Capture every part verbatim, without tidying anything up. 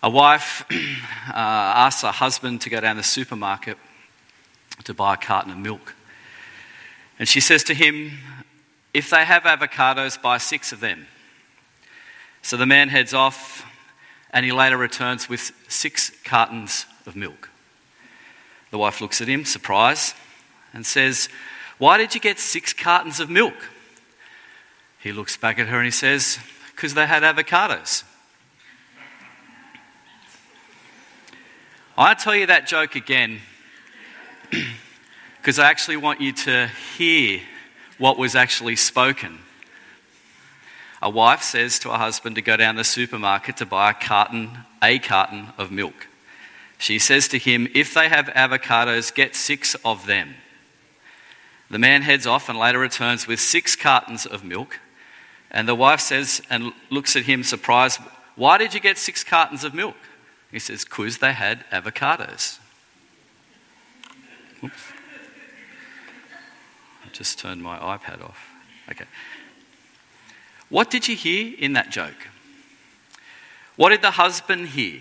A wife uh, asks her husband to go down the supermarket to buy a carton of milk. And she says to him, if they have avocados, buy six of them. So the man heads off, and he later returns with six cartons of milk. The wife looks at him, surprised, and says, why did you get six cartons of milk? He looks back at her and he says, because they had avocados. I tell you that joke again because I actually want you to hear what was actually spoken. A wife says to her husband to go down the supermarket to buy a carton, a carton of milk. She says to him, if they have avocados, get six of them. The man heads off and later returns with six cartons of milk. And the wife says and looks at him surprised, why did you get six cartons of milk? He says, because they had avocados. Oops. I just turned my iPad off. Okay. What did you hear in that joke? What did the husband hear?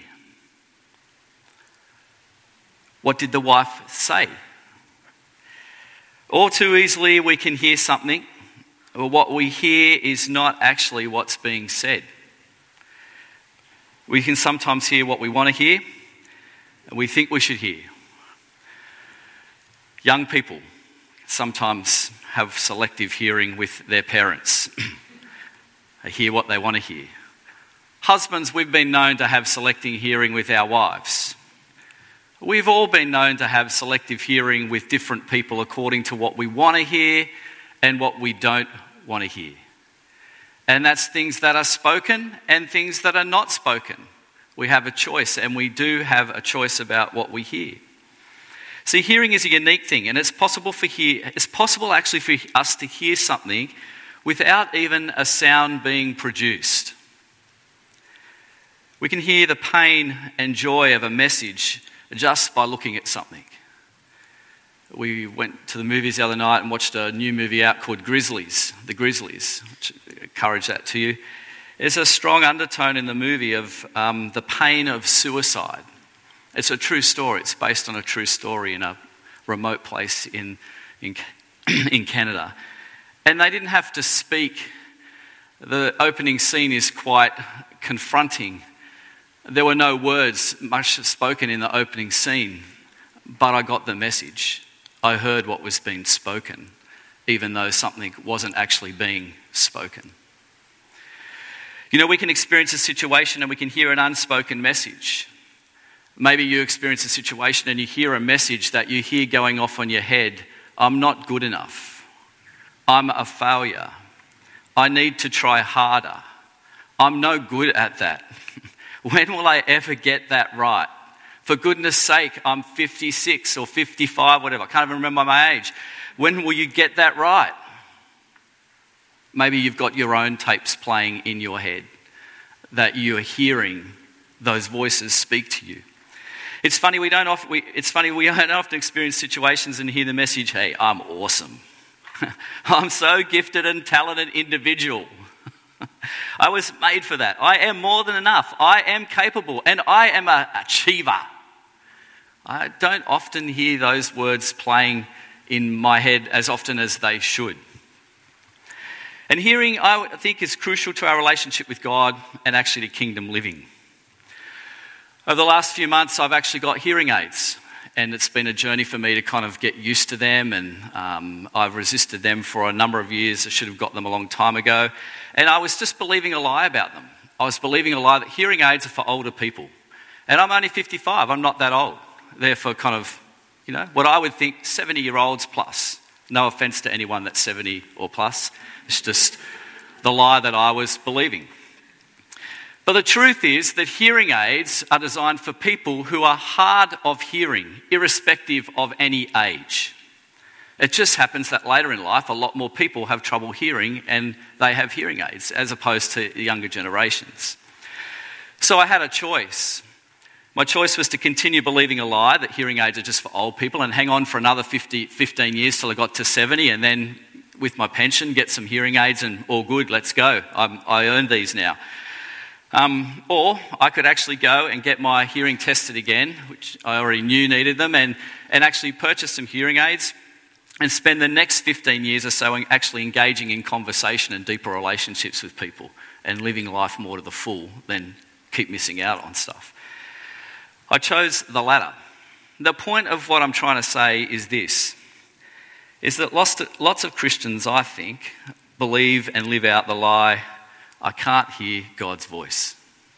What did the wife say? All too easily we can hear something, but what we hear is not actually what's being said. We can sometimes hear what we want to hear, and we think we should hear. Young people sometimes have selective hearing with their parents. They hear what they want to hear. Husbands, we've been known to have selective hearing with our wives. We've all been known to have selective hearing with different people according to what we want to hear and what we don't want to hear. And that's things that are spoken and things that are not spoken. We have a choice, and we do have a choice about what we hear. See, hearing is a unique thing, and it's possible for hear, it's possible actually for us to hear something without even a sound being produced. We can hear the pain and joy of a message just by looking at something. We went to the movies the other night and watched a new movie out called Grizzlies, The Grizzlies. I encourage that to you. There's a strong undertone in the movie of um, the pain of suicide. It's a true story. It's based on a true story in a remote place in, in, in Canada. And they didn't have to speak. The opening scene is quite confronting. There were no words much spoken in the opening scene, but I got the message. I heard what was being spoken, even though something wasn't actually being spoken. You know, we can experience a situation and we can hear an unspoken message. Maybe you experience a situation and you hear a message that you hear going off on your head. I'm not good enough. I'm a failure. I need to try harder. I'm no good at that. When will I ever get that right? For goodness sake, I'm fifty-six or fifty-five, whatever. I can't even remember my age. When will you get that right? Maybe you've got your own tapes playing in your head that you're hearing those voices speak to you. It's funny we don't often, we, it's funny we don't often experience situations and hear the message, hey, I'm awesome. I'm so gifted and talented individual. I was made for that. I am more than enough. I am capable and I am an achiever. I don't often hear those words playing in my head as often as they should. And hearing, I think, is crucial to our relationship with God and actually to kingdom living. Over the last few months, I've actually got hearing aids. And it's been a journey for me to kind of get used to them, and um, I've resisted them for a number of years. I should have got them a long time ago. And I was just believing a lie about them. I was believing a lie that hearing aids are for older people. And I'm only fifty-five, I'm not that old. They're for kind of, you know, what I would think seventy-year-olds plus. No offence to anyone that's seventy or plus. It's just the lie that I was believing. But the truth is that hearing aids are designed for people who are hard of hearing, irrespective of any age. It just happens that later in life, a lot more people have trouble hearing and they have hearing aids, as opposed to younger generations. So I had a choice. My choice was to continue believing a lie that hearing aids are just for old people and hang on for another fifty, fifteen years till I got to seventy, and then with my pension, get some hearing aids and all good, let's go. I'm, I earned these now. Um, or I could actually go and get my hearing tested again, which I already knew needed them, and, and actually purchase some hearing aids and spend the next fifteen years or so actually engaging in conversation and deeper relationships with people and living life more to the full than keep missing out on stuff. I chose the latter. The point of what I'm trying to say is this, is that lots, lots of Christians, I think, believe and live out the lie, I can't hear God's voice.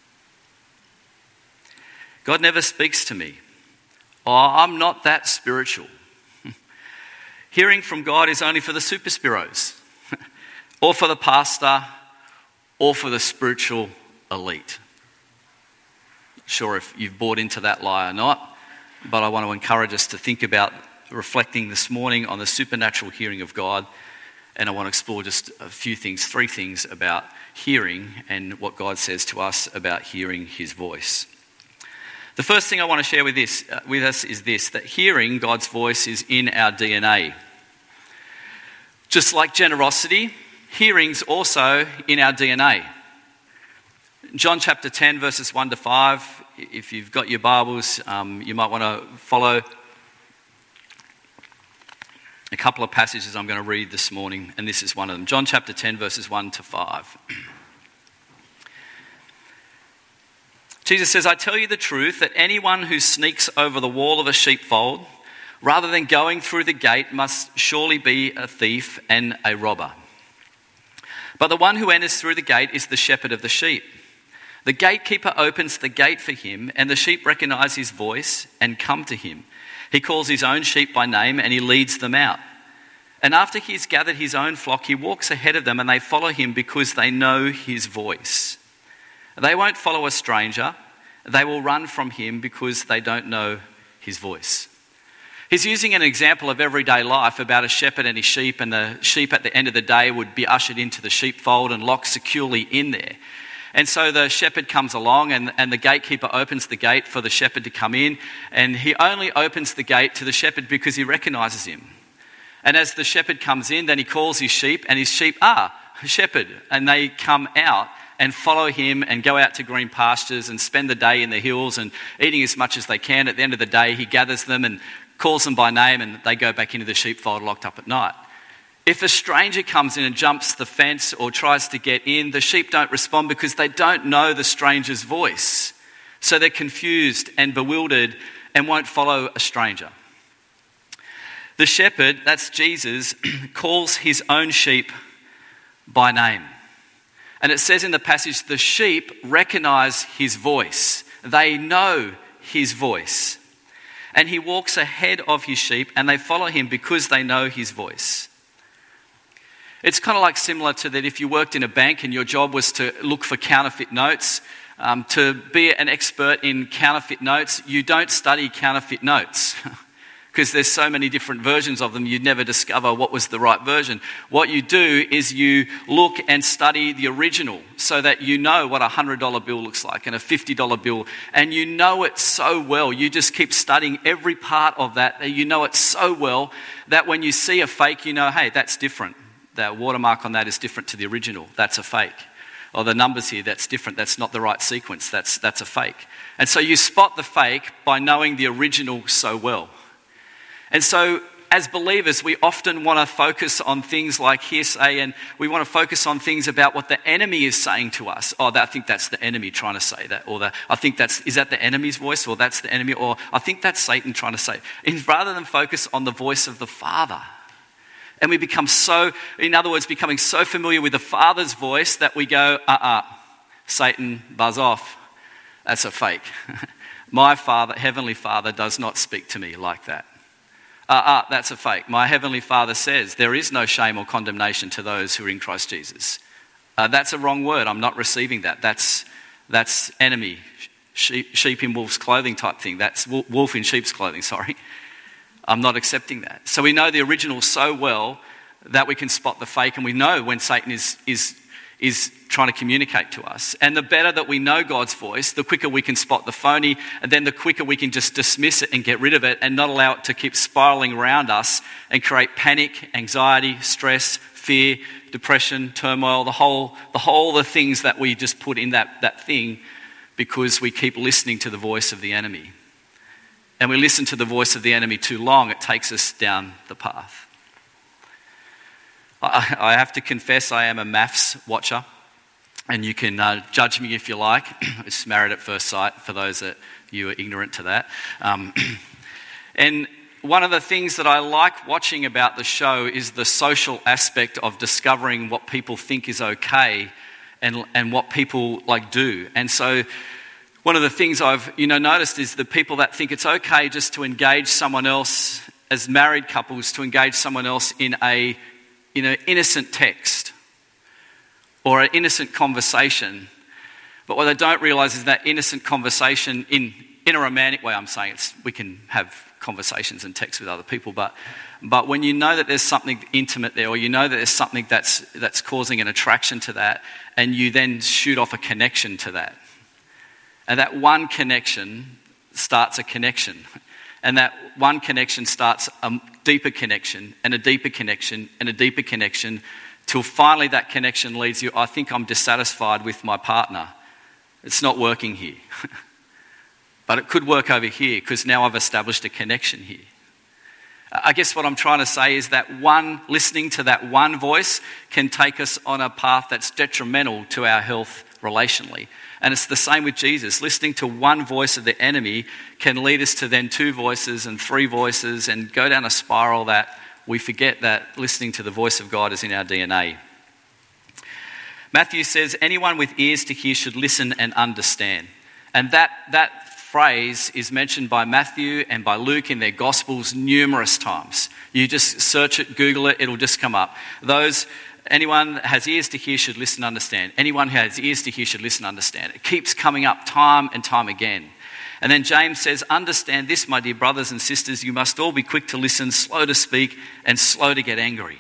God never speaks to me. Oh, I'm not that spiritual. Hearing from God is only for the super spiros, or for the pastor, or for the spiritual elite. Not sure if you've bought into that lie or not, but I want to encourage us to think about reflecting this morning on the supernatural hearing of God, and I want to explore just a few things, three things about hearing and what God says to us about hearing his voice. The first thing I want to share with this, uh, with us is this, that hearing God's voice is in our D N A. Just like generosity, hearing's also in our D N A. John chapter ten, verses one to five, if you've got your Bibles, um, you might want to follow a couple of passages I'm going to read this morning, and this is one of them. John chapter ten, verses one to five. Jesus says, I tell you the truth, that anyone who sneaks over the wall of a sheepfold, rather than going through the gate, must surely be a thief and a robber. But the one who enters through the gate is the shepherd of the sheep. The gatekeeper opens the gate for him, and the sheep recognize his voice and come to him. He calls his own sheep by name, and he leads them out. And after he's gathered his own flock, he walks ahead of them, and they follow him because they know his voice. They won't follow a stranger. They will run from him because they don't know his voice. He's using an example of everyday life about a shepherd and his sheep, and the sheep at the end of the day would be ushered into the sheepfold and locked securely in there. And so the shepherd comes along, and, and the gatekeeper opens the gate for the shepherd to come in, and he only opens the gate to the shepherd because he recognises him. And as the shepherd comes in, then he calls his sheep, and his sheep are shepherd, and they come out and follow him and go out to green pastures and spend the day in the hills and eating as much as they can. At the end of the day, he gathers them and calls them by name, and they go back into the sheepfold locked up at night. If a stranger comes in and jumps the fence or tries to get in, the sheep don't respond because they don't know the stranger's voice. So they're confused and bewildered and won't follow a stranger. The shepherd, that's Jesus, calls his own sheep by name. And it says in the passage, the sheep recognize his voice. They know his voice. And he walks ahead of his sheep, and they follow him because they know his voice. It's kind of like similar to that if you worked in a bank and your job was to look for counterfeit notes. Um, to be an expert in counterfeit notes, you don't study counterfeit notes. Because there's so many different versions of them, you'd never discover what was the right version. What you do is you look and study the original so that you know what a one hundred dollar bill looks like and a fifty dollar bill. And you know it so well. You just keep studying every part of that. You know it so well that when you see a fake, you know, hey, that's different. That watermark on that is different to the original. That's a fake. Or the numbers here, that's different. That's not the right sequence. That's, that's a fake. And so you spot the fake by knowing the original so well. And so as believers, we often want to focus on things like hearsay, and we want to focus on things about what the enemy is saying to us. Oh, I think that's the enemy trying to say that. Or the, I think that's, is that the enemy's voice? Or that's the enemy? Or I think that's Satan trying to say. And rather than focus on the voice of the Father. And we become so, in other words, becoming so familiar with the Father's voice that we go, uh-uh, Satan, buzz off. That's a fake. My Father, Heavenly Father, does not speak to me like that. Uh-uh, that's a fake. My Heavenly Father says there is no shame or condemnation to those who are in Christ Jesus. Uh, that's a wrong word. I'm not receiving that. That's that's enemy, sheep, sheep in wolf's clothing type thing. That's wolf in sheep's clothing, sorry. I'm not accepting that. So we know the original so well that we can spot the fake, and we know when Satan is is is trying to communicate to us. And the better that we know God's voice, the quicker we can spot the phony, and then the quicker we can just dismiss it and get rid of it and not allow it to keep spiraling around us and create panic, anxiety, stress, fear, depression, turmoil, the whole, the whole the things that we just put in that, that thing because we keep listening to the voice of the enemy. And we listen to the voice of the enemy too long, it takes us down the path. I, I have to confess I am a maths watcher, and you can uh, judge me if you like. It's Married at First Sight for those that you are ignorant to that. Um, and one of the things that I like watching about the show is the social aspect of discovering what people think is okay and and what people like do. And so one of the things I've you know noticed is the people that think it's okay just to engage someone else as married couples, to engage someone else in a you know innocent text or an innocent conversation. But what they don't realise is that innocent conversation in in a romantic way, I'm saying it's we can have conversations and text with other people, but but when you know that there's something intimate there, or you know that there's something that's that's causing an attraction to that, and you then shoot off a connection to that, and that one connection starts a connection, and that one connection starts a deeper connection, and a deeper connection, and a deeper connection, till finally that connection leads you, I think I'm dissatisfied with my partner. It's not working here. But it could work over here because now I've established a connection here. I guess what I'm trying to say is that one, listening to that one voice can take us on a path that's detrimental to our health relationally. And it's the same with Jesus. Listening to one voice of the enemy can lead us to then two voices and three voices and go down a spiral that we forget that listening to the voice of God is in our D N A. Matthew says, anyone with ears to hear should listen and understand. And that that phrase is mentioned by Matthew and by Luke in their Gospels numerous times. You just search it, Google it, it'll just come up. Those, anyone that has ears to hear should listen and understand. Anyone who has ears to hear should listen and understand. It keeps coming up time and time again. And then James says, understand this, my dear brothers and sisters, you must all be quick to listen, slow to speak, and slow to get angry.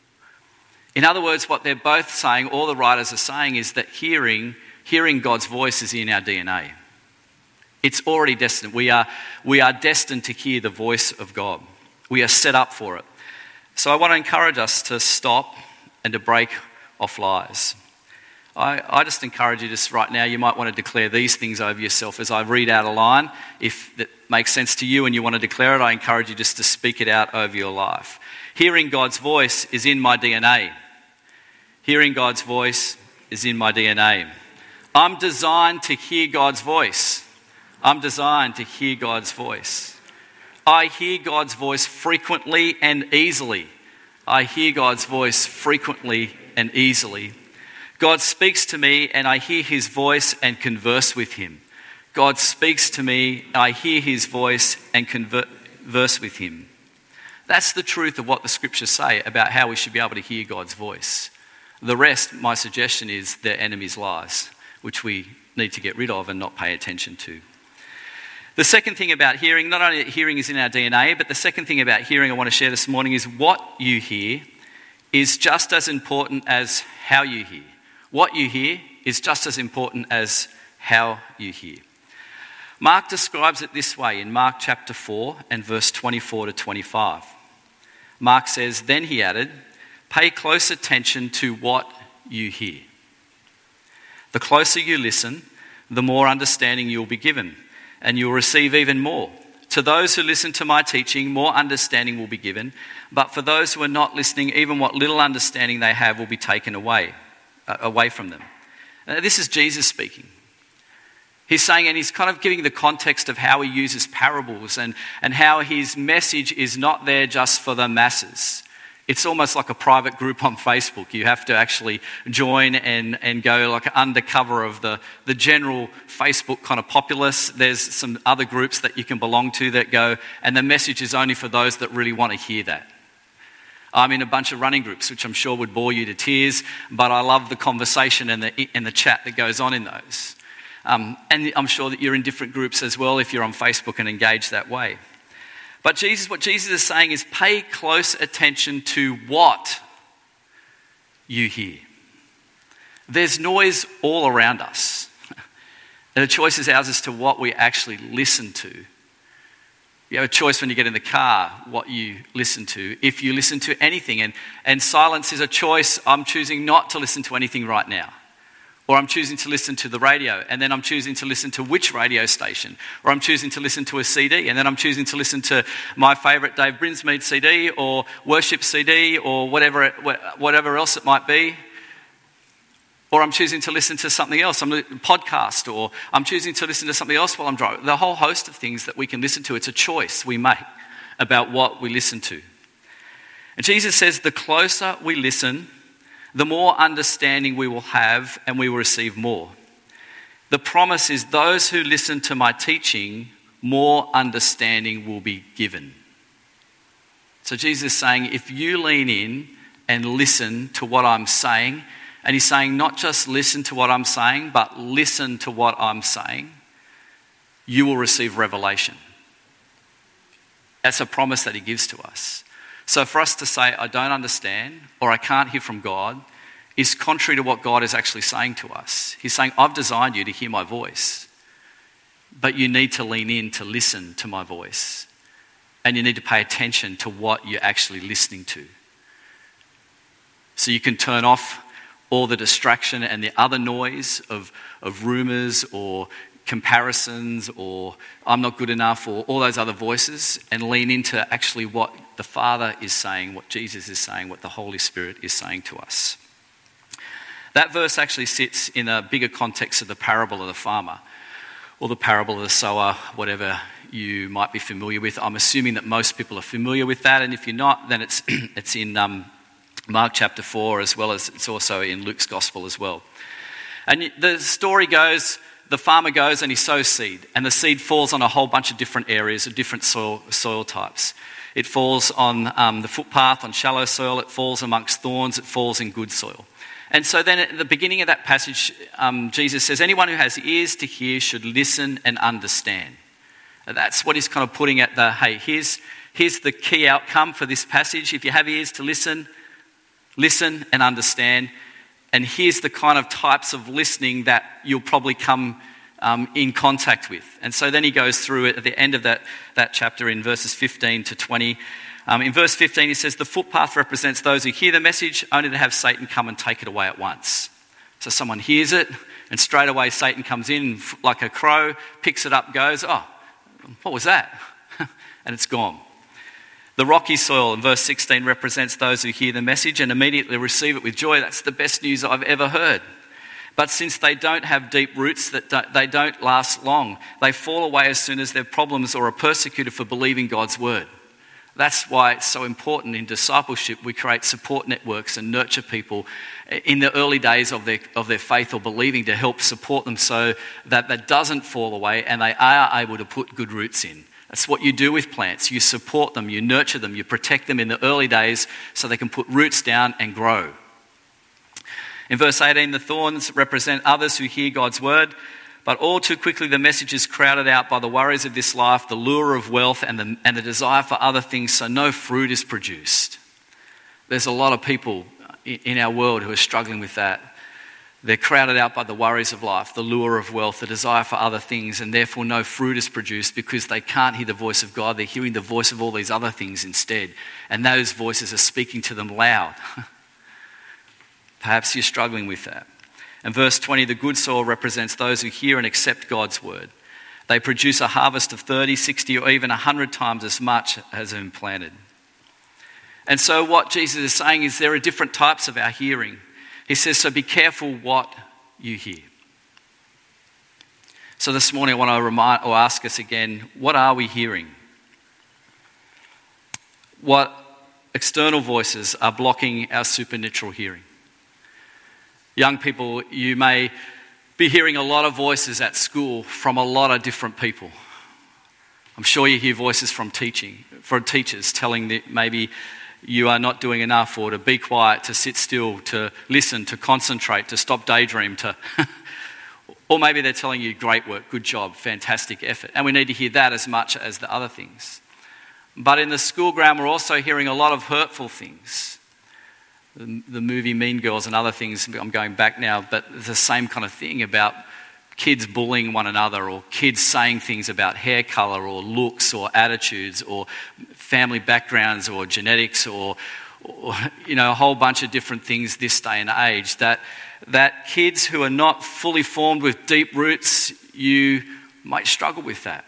In other words, what they're both saying, all the writers are saying, is that hearing, hearing God's voice is in our D N A. It's already destined. We are, we are destined to hear the voice of God. We are set up for it. So I want to encourage us to stop and to break off lies. I, I just encourage you just right now, you might want to declare these things over yourself as I read out a line. If that makes sense to you and you want to declare it, I encourage you just to speak it out over your life. Hearing God's voice is in my D N A. Hearing God's voice is in my D N A. I'm designed to hear God's voice. I'm designed to hear God's voice. I hear God's voice frequently and easily. I hear God's voice frequently and easily. God speaks to me and I hear his voice and converse with him. God speaks to me, I hear his voice and converse with him. That's the truth of what the scriptures say about how we should be able to hear God's voice. The rest, my suggestion is, they're enemy's lies, which we need to get rid of and not pay attention to. The second thing about hearing, not only that hearing is in our D N A, but the second thing about hearing I want to share this morning is what you hear is just as important as how you hear. What you hear is just as important as how you hear. Mark describes it this way in Mark chapter four and verse twenty-four to twenty-five. Mark says, then he added, pay close attention to what you hear. The closer you listen, the more understanding you'll be given, and you'll receive even more. To those who listen to my teaching, more understanding will be given, but for those who are not listening, even what little understanding they have will be taken away, uh, away from them. Uh, this is Jesus speaking. He's saying, and he's kind of giving the context of how he uses parables and, and how his message is not there just for the masses. It's almost like a private group on Facebook. You have to actually join and, and go like undercover of the, the general Facebook kind of populace. There's some other groups that you can belong to that go, and the message is only for those that really want to hear that. I'm in a bunch of running groups, which I'm sure would bore you to tears, but I love the conversation and the, and the chat that goes on in those. Um, and I'm sure that you're in different groups as well if you're on Facebook and engage that way. But Jesus, what Jesus is saying is pay close attention to what you hear. There's noise all around us. And the choice is ours as to what we actually listen to. You have a choice when you get in the car what you listen to, if you listen to anything. And, and silence is a choice. I'm choosing not to listen to anything right now. Or I'm choosing to listen to the radio, and then I'm choosing to listen to which radio station. Or I'm choosing to listen to a C D, and then I'm choosing to listen to my favourite Dave Brinsmead C D, or worship C D, or whatever, it, whatever else it might be. Or I'm choosing to listen to something else, I'm a podcast, or I'm choosing to listen to something else while I'm driving. The whole host of things that we can listen to, it's a choice we make about what we listen to. And Jesus says the closer we listen, the more understanding we will have and we will receive more. The promise is those who listen to my teaching, more understanding will be given. So Jesus is saying, if you lean in and listen to what I'm saying, and he's saying not just listen to what I'm saying, but listen to what I'm saying, you will receive revelation. That's a promise that he gives to us. So for us to say, I don't understand, or I can't hear from God, is contrary to what God is actually saying to us. He's saying, I've designed you to hear my voice, but you need to lean in to listen to my voice. And you need to pay attention to what you're actually listening to. So you can turn off all the distraction and the other noise of, of rumours or comparisons or I'm not good enough or all those other voices, and lean into actually what the Father is saying, what Jesus is saying, what the Holy Spirit is saying to us. That verse actually sits in a bigger context of the parable of the farmer, or the parable of the sower, whatever you might be familiar with. I'm assuming that most people are familiar with that, and if you're not, then it's it's in um, Mark chapter four, as well as it's also in Luke's Gospel as well. And the story goes, the farmer goes and he sows seed, and the seed falls on a whole bunch of different areas of different soil, soil types. It falls on um, the footpath, on shallow soil, it falls amongst thorns, it falls in good soil. And so then at the beginning of that passage, um, Jesus says, anyone who has ears to hear should listen and understand. And that's what he's kind of putting at the, hey, here's, here's the key outcome for this passage. If you have ears to listen, listen and understand. And here's the kind of types of listening that you'll probably come um, in contact with. And so then he goes through it at the end of that, that chapter in verses fifteen to twenty. Um, in verse fifteen, he says, the footpath represents those who hear the message only to have Satan come and take it away at once. So someone hears it, and straight away Satan comes in like a crow, picks it up, goes, oh, what was that? And it's gone. The rocky soil in verse sixteen represents those who hear the message and immediately receive it with joy. That's the best news I've ever heard. But since they don't have deep roots, that don't, they don't last long. They fall away as soon as their problems or are persecuted for believing God's word. That's why it's so important in discipleship we create support networks and nurture people in the early days of their of their faith or believing to help support them so that that doesn't fall away and they are able to put good roots in. That's what you do with plants. You support them, you nurture them, you protect them in the early days so they can put roots down and grow. In verse eighteen, the thorns represent others who hear God's word, but all too quickly the message is crowded out by the worries of this life, the lure of wealth, and the, and the desire for other things, so no fruit is produced. There's a lot of people in our world who are struggling with that. They're crowded out by the worries of life, the lure of wealth, the desire for other things, and therefore no fruit is produced because they can't hear the voice of God. They're hearing the voice of all these other things instead, and those voices are speaking to them loud. Perhaps you're struggling with that. And verse twenty, the good soil represents those who hear and accept God's word. They produce a harvest of thirty, sixty, or even one hundred times as much as been planted. And so what Jesus is saying is there are different types of our hearing. He says, so be careful what you hear. So this morning I want to remind or ask us again, what are we hearing? What external voices are blocking our supernatural hearing? Young people, you may be hearing a lot of voices at school from a lot of different people. I'm sure you hear voices from teaching, from teachers telling that maybe you are not doing enough, or to be quiet, to sit still, to listen, to concentrate, to stop daydream, to or maybe they're telling you great work, good job, fantastic effort. And we need to hear that as much as the other things. But in the school ground, we're also hearing a lot of hurtful things. The, the movie Mean Girls and other things, I'm going back now, but it's the same kind of thing about kids bullying one another, or kids saying things about hair colour or looks or attitudes or family backgrounds or genetics or, or you know, a whole bunch of different things this day and age, that, that kids who are not fully formed with deep roots, you might struggle with that.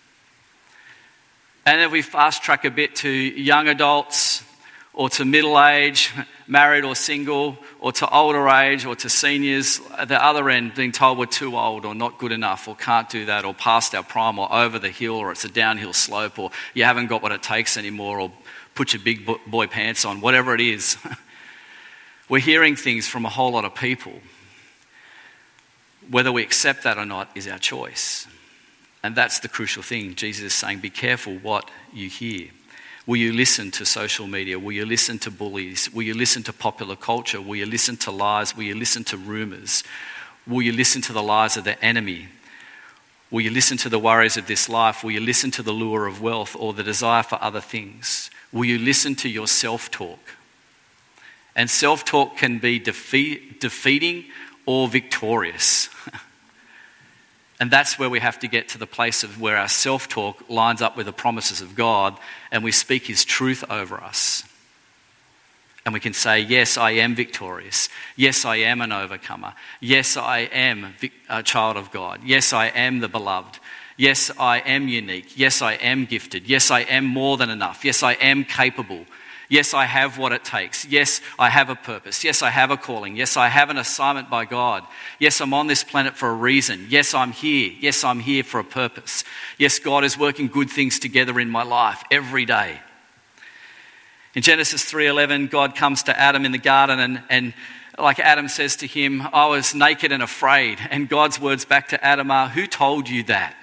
And if we fast track a bit to young adults or to middle age, married or single, or to older age, or to seniors, at the other end being told we're too old or not good enough or can't do that or past our prime or over the hill or it's a downhill slope or you haven't got what it takes anymore or put your big boy pants on, whatever it is. We're hearing things from a whole lot of people. Whether we accept that or not is our choice. And that's the crucial thing. Jesus is saying, be careful what you hear. Will you listen to social media? Will you listen to bullies? Will you listen to popular culture? Will you listen to lies? Will you listen to rumours? Will you listen to the lies of the enemy? Will you listen to the worries of this life? Will you listen to the lure of wealth or the desire for other things? Will you listen to your self-talk? And self-talk can be defeat, defeating or victorious. And that's where we have to get to the place of where our self-talk lines up with the promises of God and we speak his truth over us. And we can say, yes, I am victorious. Yes, I am an overcomer. Yes, I am a child of God. Yes, I am the beloved. Yes, I am unique. Yes, I am gifted. Yes, I am more than enough. Yes, I am capable. Yes, I have what it takes. Yes, I have a purpose. Yes, I have a calling. Yes, I have an assignment by God. Yes, I'm on this planet for a reason. Yes, I'm here. Yes, I'm here for a purpose. Yes, God is working good things together in my life every day. In Genesis three eleven, God comes to Adam in the garden and, and like Adam says to him, I was naked and afraid. And God's words back to Adam are, who told you that?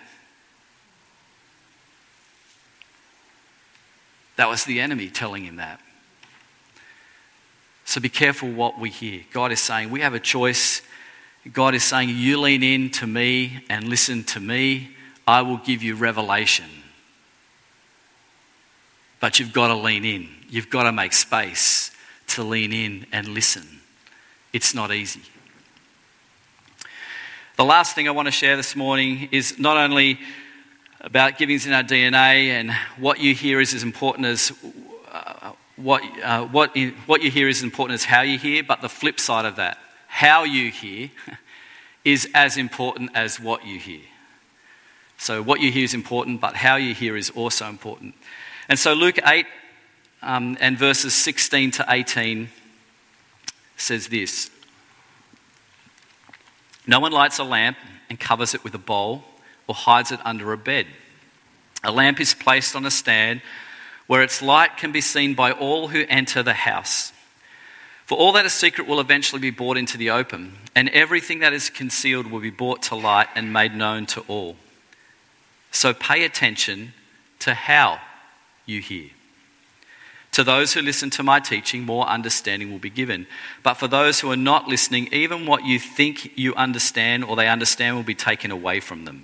That was the enemy telling him that. So be careful what we hear. God is saying we have a choice. God is saying you lean in to me and listen to me. I will give you revelation. But you've got to lean in. You've got to make space to lean in and listen. It's not easy. The last thing I want to share this morning is not only about giving's in our D N A, and what you hear is as important as uh, what uh, what in, what you hear is as important as how you hear. But the flip side of that, how you hear, is as important as what you hear. So what you hear is important, but how you hear is also important. And so Luke eight um, and verses sixteen to eighteen says this: no one lights a lamp and covers it with a bowl, or hides it under a bed. A lamp is placed on a stand where its light can be seen by all who enter the house. For all that is secret will eventually be brought into the open, and everything that is concealed will be brought to light and made known to all. So pay attention to how you hear. To those who listen to my teaching, more understanding will be given. But for those who are not listening, even what you think you understand or they understand will be taken away from them.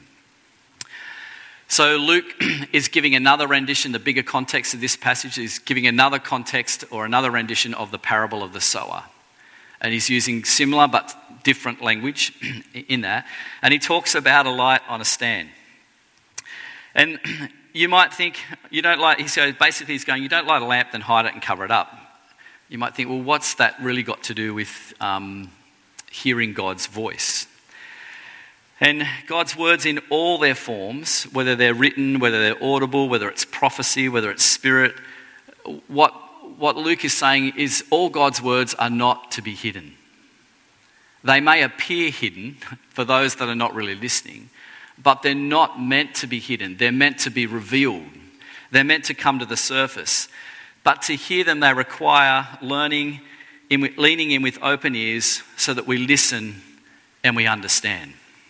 So Luke is giving another rendition. The bigger context of this passage is giving another context or another rendition of the parable of the sower. And he's using similar but different language in that. And he talks about a light on a stand. And you might think, you don't like, he says, basically he's going, you don't light a lamp, then hide it and cover it up. You might think, well, what's that really got to do with um, hearing God's voice? And God's words in all their forms, whether they're written, whether they're audible, whether it's prophecy, whether it's spirit, what, what Luke is saying is all God's words are not to be hidden. They may appear hidden for those that are not really listening, but they're not meant to be hidden. They're meant to be revealed. They're meant to come to the surface. But to hear them, they require learning, in, leaning in with open ears so that we listen and we understand.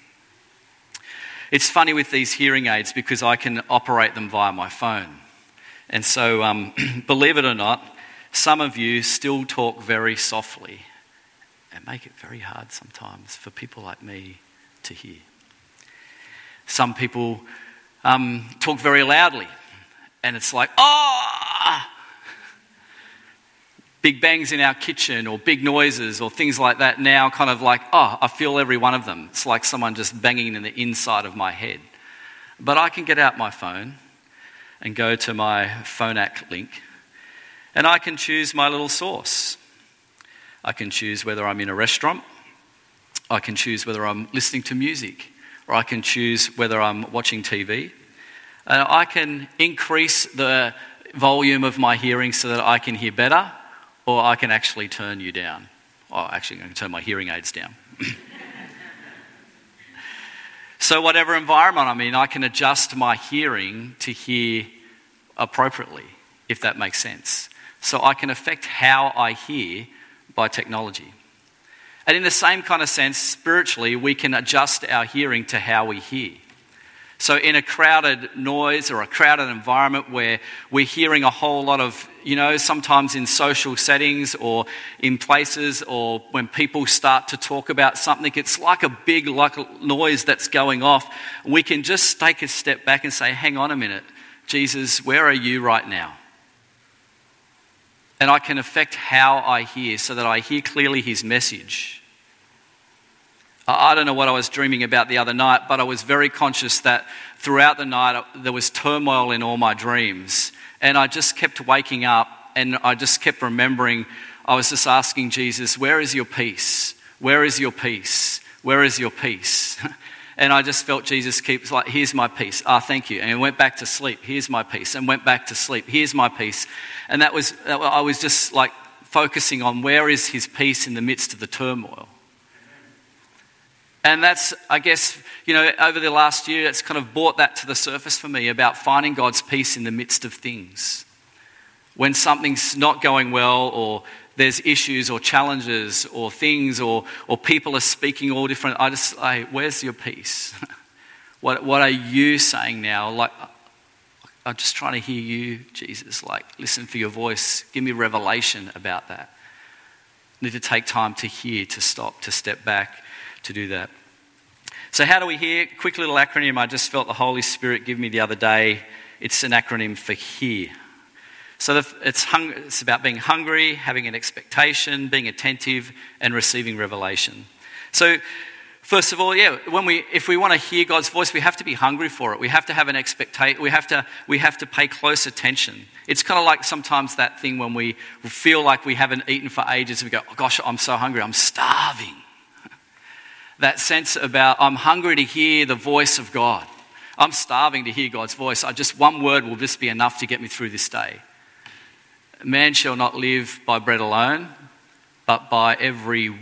It's funny with these hearing aids because I can operate them via my phone. And so, um, believe it or not, some of you still talk very softly and make it very hard sometimes for people like me to hear. Some people um, talk very loudly and it's like, oh! big bangs in our kitchen or big noises or things like that now kind of like, oh, I feel every one of them. It's like someone just banging in the inside of my head. But I can get out my phone and go to my Phonak link, and I can choose my little source. I can choose whether I'm in a restaurant, I can choose whether I'm listening to music, or I can choose whether I'm watching T V. And I can increase the volume of my hearing so that I can hear better, or I can actually turn you down. Oh, actually, I'm going to turn my hearing aids down. So whatever environment I'm in, I can adjust my hearing to hear appropriately, if that makes sense. So I can affect how I hear by technology. And in the same kind of sense, spiritually, we can adjust our hearing to how we hear. So in a crowded noise or a crowded environment where we're hearing a whole lot of, you know, sometimes in social settings or in places or when people start to talk about something, it's like a big like noise that's going off. We can just take a step back and say, hang on a minute, Jesus, where are you right now? And I can affect how I hear so that I hear clearly his message. I don't know what I was dreaming about the other night, but I was very conscious that throughout the night there was turmoil in all my dreams. And I just kept waking up and I just kept remembering, I was just asking Jesus, where is your peace? Where is your peace? Where is your peace? And I just felt Jesus keeps like, here's my peace. Ah, thank you. And I went back to sleep. Here's my peace. And went back to sleep. Here's my peace. And that was, I was just like focusing on where is his peace in the midst of the turmoil. And that's, I guess, you know, over the last year, it's kind of brought that to the surface for me about finding God's peace in the midst of things. When something's not going well, or there's issues or challenges or things, or or people are speaking all different, I just say, where's your peace? what what are you saying now? Like, I'm just trying to hear you, Jesus. Like, listen for your voice. Give me revelation about that. I need to take time to hear, to stop, to step back, to do that. So how do we hear? Quick little acronym I just felt the Holy Spirit give me the other day. It's an acronym for hear. So it's, hung, it's about being hungry, having an expectation, being attentive, and receiving revelation. So first of all, yeah, when we if we want to hear God's voice, we have to be hungry for it. We have to have an expectation. We have to we have to pay close attention. It's kind of like sometimes that thing when we feel like we haven't eaten for ages. We go, oh gosh, I'm so hungry. I'm starving. That sense about I'm hungry to hear the voice of God. I'm starving to hear God's voice. I just one word will just be enough to get me through this day. Man shall not live by bread alone, but by every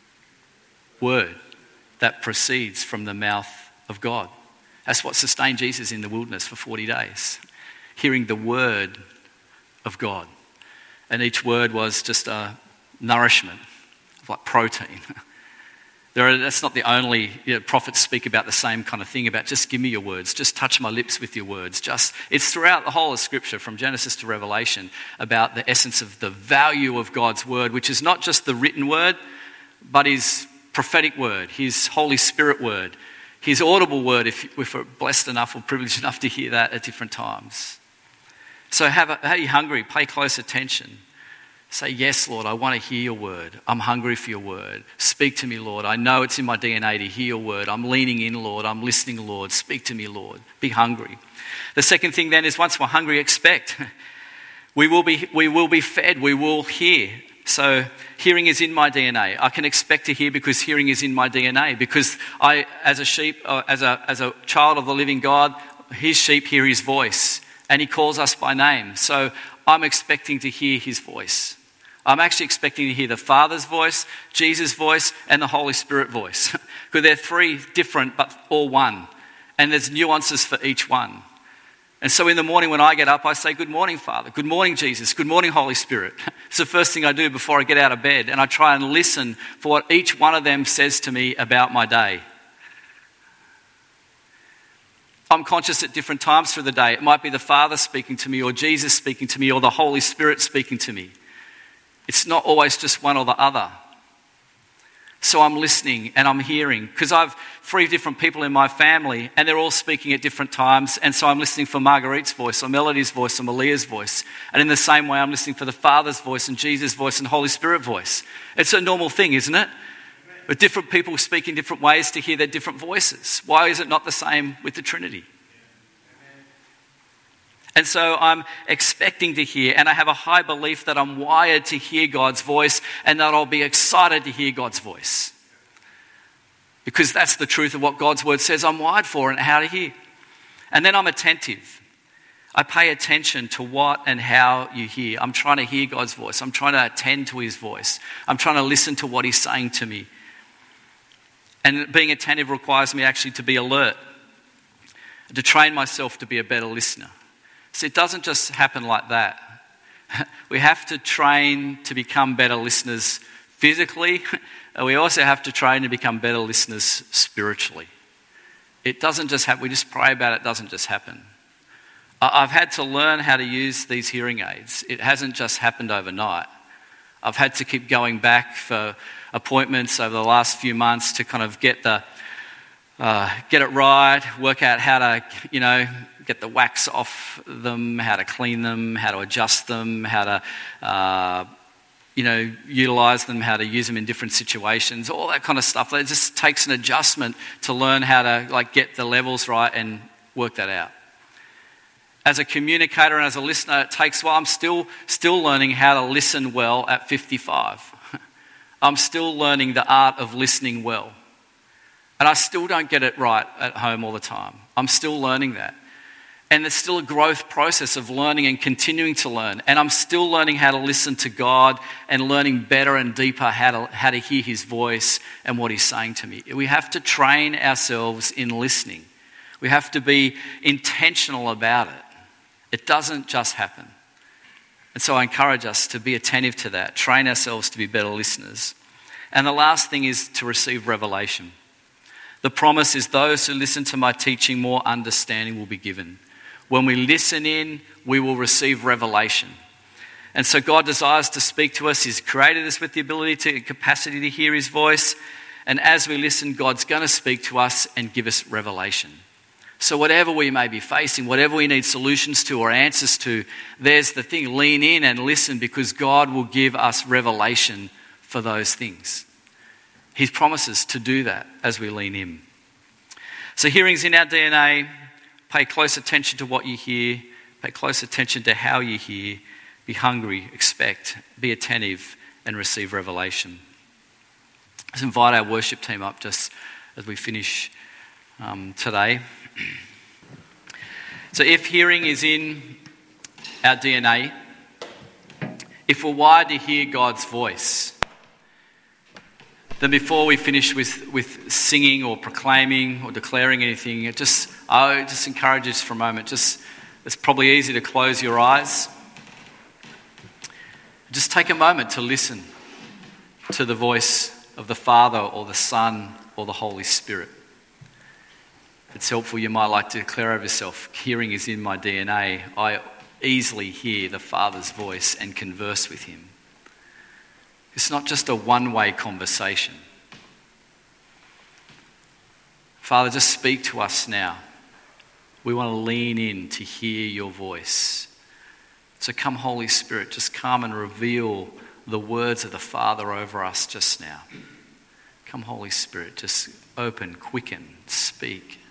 word that proceeds from the mouth of God. That's what sustained Jesus in the wilderness for forty days. Hearing the word of God. And each word was just a nourishment, like protein. There are, that's not the only, you know, prophets speak about the same kind of thing about just give me your words, just touch my lips with your words. Just it's throughout the whole of Scripture from Genesis to Revelation about the essence of the value of God's word, which is not just the written word, but his prophetic word, his Holy Spirit word, his audible word, if, if we're blessed enough or privileged enough to hear that at different times. So have a, are you hungry? Pay close attention. Say, yes, Lord, I want to hear your word. I'm hungry for your word. Speak to me, Lord. I know it's in my D N A to hear your word. I'm leaning in, Lord. I'm listening, Lord. Speak to me, Lord. Be hungry. The second thing then is once we're hungry, expect. We will be, we will be fed. We will hear. So hearing is in my D N A. I can expect to hear because hearing is in my D N A. Because I, as a sheep, uh, as a as a child of the living God, his sheep hear his voice. And he calls us by name. So I'm expecting to hear his voice. I'm actually expecting to hear the Father's voice, Jesus' voice, and the Holy Spirit voice. Because they're three different, but all one. And there's nuances for each one. And so in the morning when I get up, I say, good morning, Father. Good morning, Jesus. Good morning, Holy Spirit. It's the first thing I do before I get out of bed. And I try and listen for what each one of them says to me about my day. I'm conscious at different times through the day. It might be the Father speaking to me, or Jesus speaking to me, or the Holy Spirit speaking to me. It's not always just one or the other. So I'm listening and I'm hearing, because I've three different people in my family and they're all speaking at different times. And so I'm listening for Marguerite's voice or Melody's voice or Malia's voice. And in the same way, I'm listening for the Father's voice and Jesus' voice and Holy Spirit voice. It's a normal thing, isn't it? But different people speak in different ways to hear their different voices. Why is it not the same with the Trinity? And so I'm expecting to hear, and I have a high belief that I'm wired to hear God's voice and that I'll be excited to hear God's voice. Because that's the truth of what God's word says I'm wired for and how to hear. And then I'm attentive. I pay attention to what and how you hear. I'm trying to hear God's voice. I'm trying to attend to his voice. I'm trying to listen to what he's saying to me. And being attentive requires me actually to be alert, to train myself to be a better listener. So it doesn't just happen like that. We have to train to become better listeners physically. We also have to train to become better listeners spiritually. It doesn't just happen. We just pray about it. It doesn't just happen. I've had to learn how to use these hearing aids. It hasn't just happened overnight. I've had to keep going back for appointments over the last few months to kind of get the uh, get it right, work out how to, you know, get the wax off them, how to clean them, how to adjust them, how to, uh, you know, utilize them, how to use them in different situations, all that kind of stuff. It just takes an adjustment to learn how to like get the levels right and work that out. As a communicator and as a listener, it takes, well, I'm still still learning how to listen well at fifty-five. I'm still learning the art of listening well. And I still don't get it right at home all the time. I'm still learning that. And there's still a growth process of learning and continuing to learn. And I'm still learning how to listen to God and learning better and deeper how to, how to hear his voice and what he's saying to me. We have to train ourselves in listening. We have to be intentional about it. It doesn't just happen. And so I encourage us to be attentive to that, train ourselves to be better listeners. And the last thing is to receive revelation. The promise is those who listen to my teaching, more understanding will be given. When we listen in, we will receive revelation. And so God desires to speak to us. He's created us with the ability to, capacity to hear his voice. And as we listen, God's going to speak to us and give us revelation. So whatever we may be facing, whatever we need solutions to or answers to, there's the thing, lean in and listen, because God will give us revelation for those things. He promises to do that as we lean in. So hearing's in our D N A. Pay close attention to what you hear. Pay close attention to how you hear. Be hungry, expect, be attentive, and receive revelation. Let's invite our worship team up just as we finish um, today. So if hearing is in our D N A, if we're wired to hear God's voice, then before we finish with, with singing or proclaiming or declaring anything, it just I just encourage you for a moment. Just it's probably easy to close your eyes. Just take a moment to listen to the voice of the Father or the Son or the Holy Spirit. If it's helpful, you might like to declare over yourself, hearing is in my D N A. I easily hear the Father's voice and converse with him. It's not just a one-way conversation. Father, just speak to us now. We want to lean in to hear your voice. So come, Holy Spirit, just come and reveal the words of the Father over us just now. Come, Holy Spirit, just open, quicken, speak.